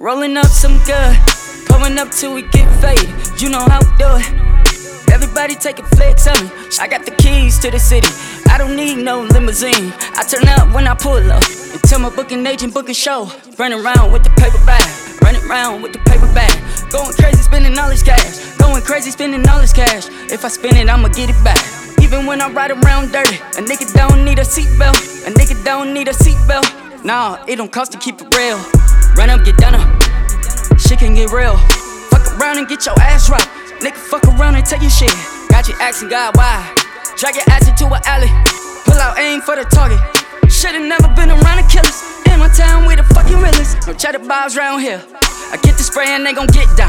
Rolling up some good, pulling up till we get faded. You know how we do it. Everybody take a flex on me. I got the keys to the city. I don't need no limousine. I turn up when I pull up and tell my booking agent book a show. Running around with the paper bag, running around with the paper bag. Going crazy spending all this cash, going crazy spending all this cash. If I spend it, I'ma get it back. Even when I ride around dirty, a nigga don't need a seatbelt. A nigga don't need a seatbelt. Nah, it don't cost to keep it real. Run up, get done up. Shit can get real. Fuck around and get your ass rocked. Nigga, fuck around and take your shit. Got you asking God why. Drag your ass into an alley. Pull out aim for the target. Should've never been around the killers. In my town, we the fucking realest. No chatter bobs round here. I get the spray and they gon' get down.